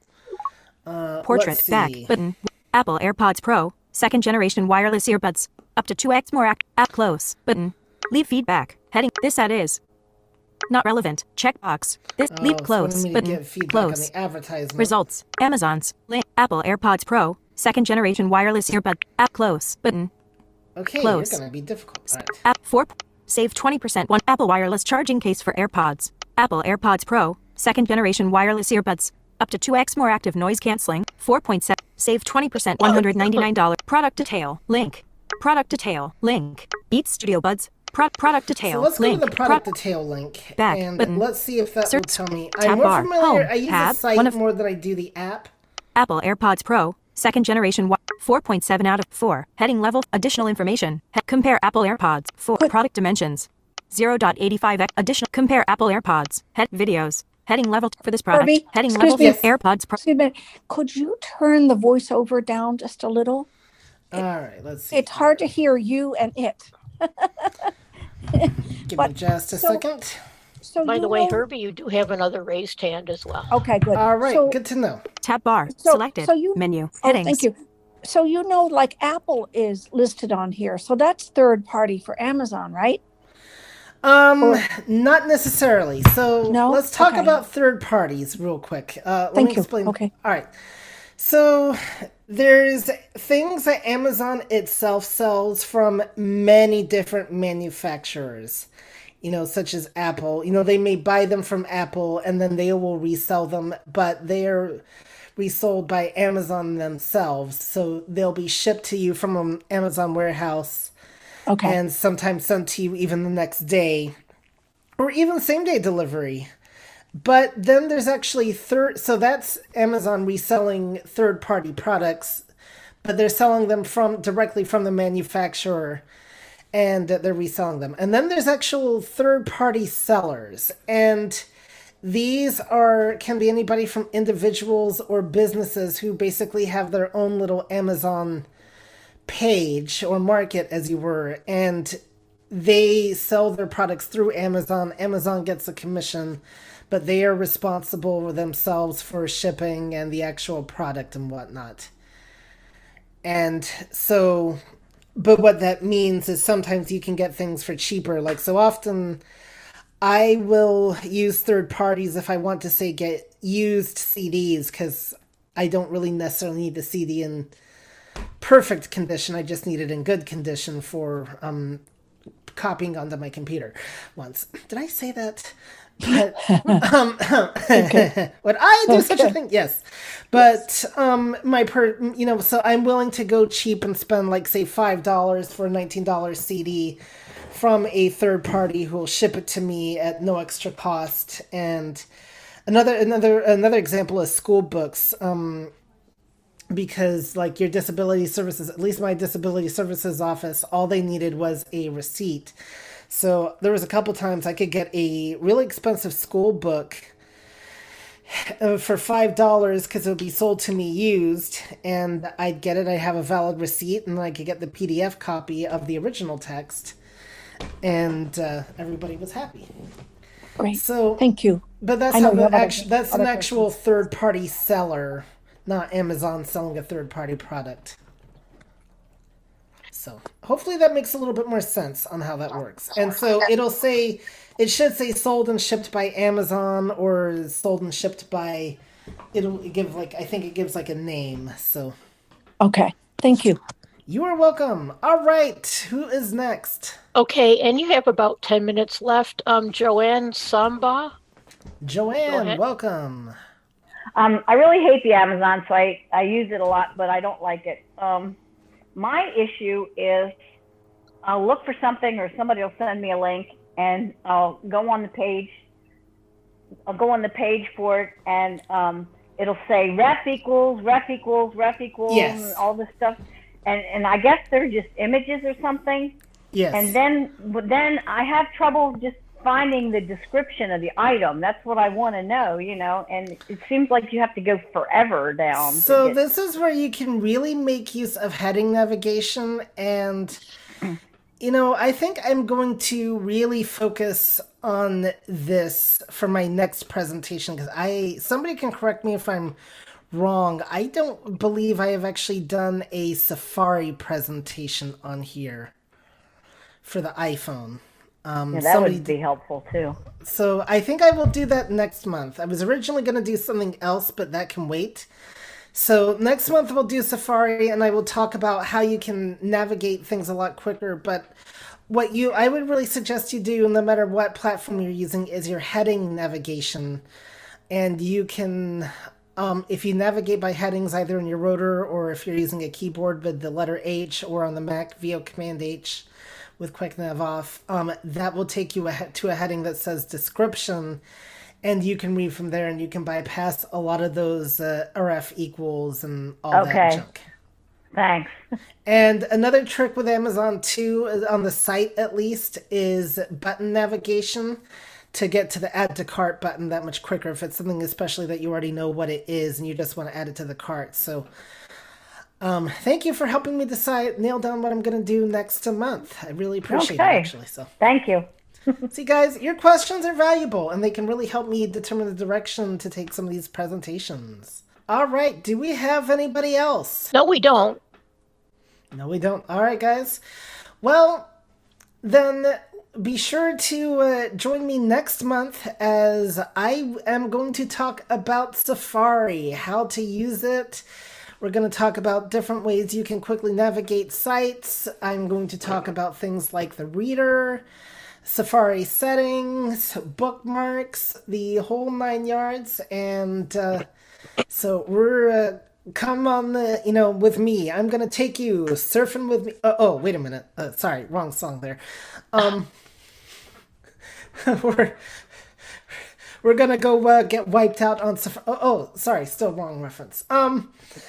Uh, Portrait. let's Back see. button. Apple AirPods Pro. Second generation wireless earbuds. Up to two x more ac- app close button. Leave feedback. Heading. This ad is not relevant. Checkbox. This Oh, leave so close wanting me to button. get feedback on Close. the advertisement. Results. Amazon's link. Apple AirPods Pro. Second generation wireless earbud. App close button. Okay, Close. you're going to be difficult. All right. App four. Save twenty percent. One Apple wireless charging case for AirPods. Apple AirPods Pro. Second generation wireless earbuds. Up to two x more active noise canceling. four point seven. Save twenty percent. one hundred ninety-nine dollars. Product detail. Link. Product detail. Link. Beats Studio Buds. Pro- product detail. So let's go link. to the product Pro- detail link, Back and button. let's see if that Search will tell me. tab I'm more bar. familiar. Home. I use Tab. the site One of- more than I do the app. Apple AirPods Pro. Second generation wi- four point seven out of four. Heading level. Additional information. He- compare Apple AirPods. four. Product dimensions. zero point eight five x. Additional. Compare Apple AirPods. Head videos. Heading level t- for this product. Herbie, Heading excuse level. me. Yes. AirPods. Pro- Excuse me. Could you turn the voiceover down just a little? All right, let's see. It's hard to hear you and it. Give but- me just a so- second. So By you the way, know- Herbie, you do have another raised hand as well. Okay, good. All right, So- good to know. Tab bar. So- Selected. so you- Menu. Oh, Headings. thank you. So you know, like Apple is listed on here, so that's third party for Amazon, right? Um, Or- not necessarily. So No? let's talk Okay. about third parties real quick. Uh, let Thank me you. explain. Okay. All right. So there's things that Amazon itself sells from many different manufacturers. You know, such as Apple. You know, they may buy them from Apple and then they will resell them, but they're resold by Amazon themselves. So they'll be shipped to you from an Amazon warehouse Okay. and sometimes sent to you even the next day or even same day delivery. But then there's actually third, so that's Amazon reselling third party products, but they're selling them from directly from the manufacturer and they're reselling them. And then there's actual third party sellers, and these are can be anybody from individuals or businesses who basically have their own little Amazon page or market, as you were, and they sell their products through Amazon. Amazon gets a commission, but they are responsible themselves for shipping and the actual product and whatnot. And so, but what that means is sometimes you can get things for cheaper. Like, so often I will use third parties if I want to, say, get used C Ds, because I don't really necessarily need the C D in perfect condition. I just need it in good condition for um, copying onto my computer once. Did I say that? But, um, would I do such a thing? Yes. But um, my per, you know, so I'm willing to go cheap and spend, like, say, five dollars for a nineteen dollars C D from a third party who will ship it to me at no extra cost. And another another another example is school books. Um, because, like, your disability services, at least my disability services office, all they needed was a receipt. So there was a couple times I could get a really expensive school book uh, for five dollars because it would be sold to me used, and I'd get it, I'd have a valid receipt, and I could get the P D F copy of the original text, and uh, everybody was happy. Great. So, Thank you. but that's I know how you the have other- act- that's an other actual third party seller, not Amazon selling a third party product. So hopefully that makes a little bit more sense on how that works. And so it'll say, it should say sold and shipped by Amazon or sold and shipped by, it'll give like, I think it gives like a name. So Okay. Thank you. you are welcome. All right. Who is next? Okay, and you have about ten minutes left. Um, Joanne Samba. Joanne, ahead. welcome. Um, I really hate the Amazon, so I, I use it a lot, but I don't like it. Um, my issue is I'll look for something or somebody will send me a link and I'll go on the page. I'll go on the page for it and um, it'll say ref equals, ref equals, ref equals, Yes. and all this stuff. And, and I guess they're just images or something. Yes. And then, but then I have trouble just finding the description of the item. That's what I want to know, you know, and it seems like you have to go forever down. to So get- this is where you can really make use of heading navigation, and you know, I think I'm going to really focus on this for my next presentation, because I somebody can correct me if I'm wrong. I don't believe I have actually done a Safari presentation on here for the iPhone. Um, yeah, that somebody would be helpful too. So I think I will do that next month. I was originally going to do something else, but that can wait. So next month we'll do Safari, and I will talk about how you can navigate things a lot quicker. But what you, I would really suggest you do, no matter what platform you're using, is your heading navigation. And you can, um, if you navigate by headings either in your rotor or if you're using a keyboard with the letter H, or on the Mac via Command H with Quick Nav off, um, that will take you a, to a heading that says description. and you can read from there, and you can bypass a lot of those uh, R F equals and all Okay. that junk. Thanks. And another trick with Amazon too, is on the site at least, is button navigation to get to the add to cart button that much quicker if it's something especially that you already know what it is and you just want to add it to the cart. So um, thank you for helping me decide, nail down what I'm going to do next month. I really appreciate Okay. it, actually. So Thank you. see, guys, your questions are valuable and they can really help me determine the direction to take some of these presentations. All right, do we have anybody else? No, we don't. No, we don't. All right, guys. Well, then be sure to uh, join me next month as I am going to talk about Safari, how to use it. We're going to talk about different ways you can quickly navigate sites. I'm going to talk about things like the reader, Safari settings, bookmarks, the whole nine yards. And uh, so we're... Uh, Come on, the, you know, with me. I'm gonna take you surfing with me. Oh, oh wait a minute. Uh, sorry, wrong song there. Um, we're we're gonna go uh, get wiped out on Safari. Oh, oh, sorry, still wrong reference. Um,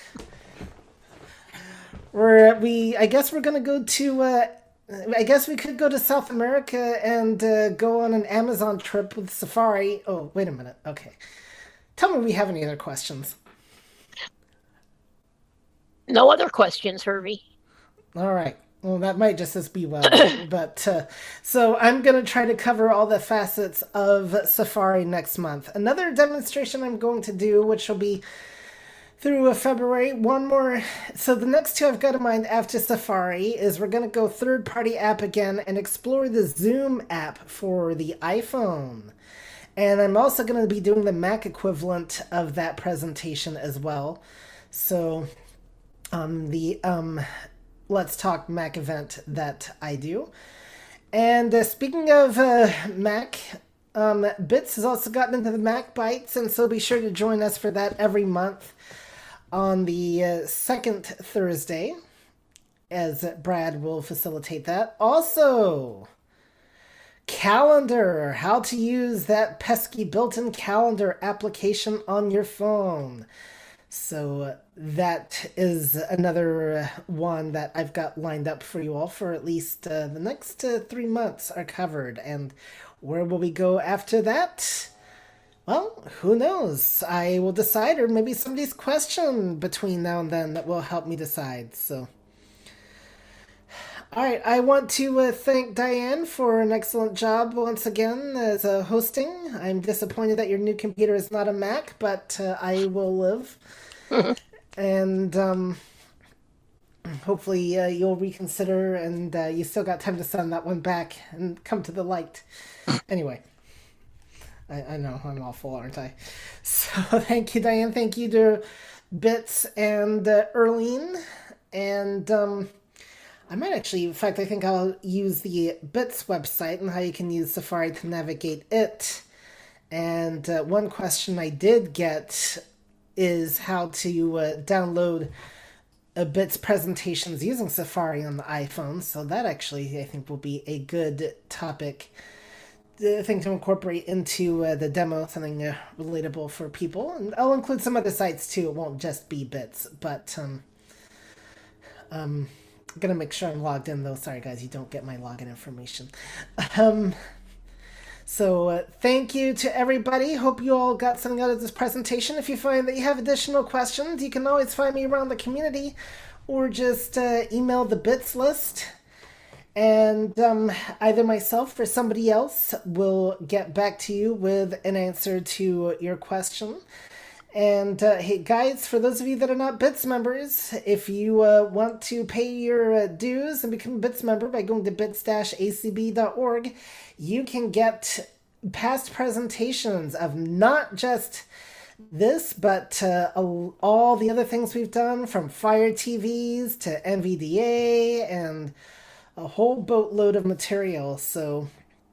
we're we. I guess we're gonna go to. Uh, I guess we could go to South America and uh, go on an Amazon trip with Safari. Oh, wait a minute. Okay, tell me if we have any other questions. No other questions, Herbie. All right. Well, that might just as be well. but uh, so I'm going to try to cover all the facets of Safari next month. Another demonstration I'm going to do, which will be through uh, February. One more. So the next two I've got in mind after Safari is we're going to go third-party app again and explore the Zoom app for the iPhone. And I'm also going to be doing the Mac equivalent of that presentation as well. So... Um, the um, Let's Talk Mac event that I do. And uh, speaking of uh, Mac, um, Bits has also gotten into the Mac Bites, and so be sure to join us for that every month on the uh, second Thursday, as Brad will facilitate that. Also, calendar, how to use that pesky built-in calendar application on your phone. So uh, that is another uh, one that I've got lined up for you all for at least uh, the next uh, three months are covered. And where will we go after that? Well, who knows? I will decide, or maybe somebody's question between now and then that will help me decide. So, all right, I want to uh, thank Diane for an excellent job once again as uh, hosting. I'm disappointed that your new computer is not a Mac, but uh, I will live. And um, hopefully uh, you'll reconsider, and uh, you still got time to send that one back and come to the light. Anyway, I, I know I'm awful, aren't I? So thank you, Diane. Thank you to Bits and uh, Erlene. And um, I might actually, in fact, I think I'll use the Bits website and how you can use Safari to navigate it. And uh, one question I did get is how to uh, download a Bits presentations using Safari on the iPhone. So that actually, I think, will be a good topic, uh, thing to incorporate into uh, the demo, something uh, relatable for people. And I'll include some other sites too. It won't just be Bits, but um, um, I'm gonna make sure I'm logged in though. Sorry guys, you don't get my login information. Um, So uh, thank you to everybody. Hope you all got something out of this presentation. If you find that you have additional questions, you can always find me around the community or just uh, email the Bits list. And um, either myself or somebody else will get back to you with an answer to your question. And uh, hey guys, for those of you that are not Bits members, if you uh, want to pay your uh, dues and become a Bits member by going to bits dash a c b dot org, you can get past presentations of not just this, but uh, all the other things we've done, from Fire T Vs to N V D A and a whole boatload of material. So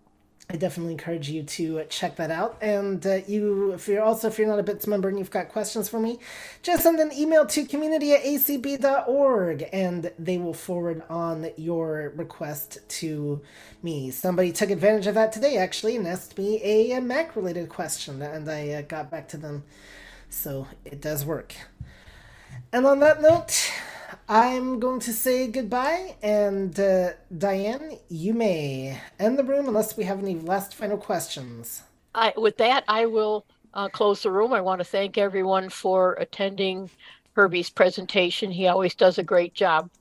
I definitely encourage you to check that out. And uh, you, if you're also if you're not a Bits member and you've got questions for me, just send an email to community at a c b dot org, and they will forward on your request to me. Somebody took advantage of that today, actually, and asked me a, a Mac-related question, and I uh, got back to them. So it does work. And on that note, I'm going to say goodbye, and uh, Diane, you may end the room unless we have any last final questions. I, with that, I will uh, close the room. I want to thank everyone for attending Herbie's presentation. He always does a great job.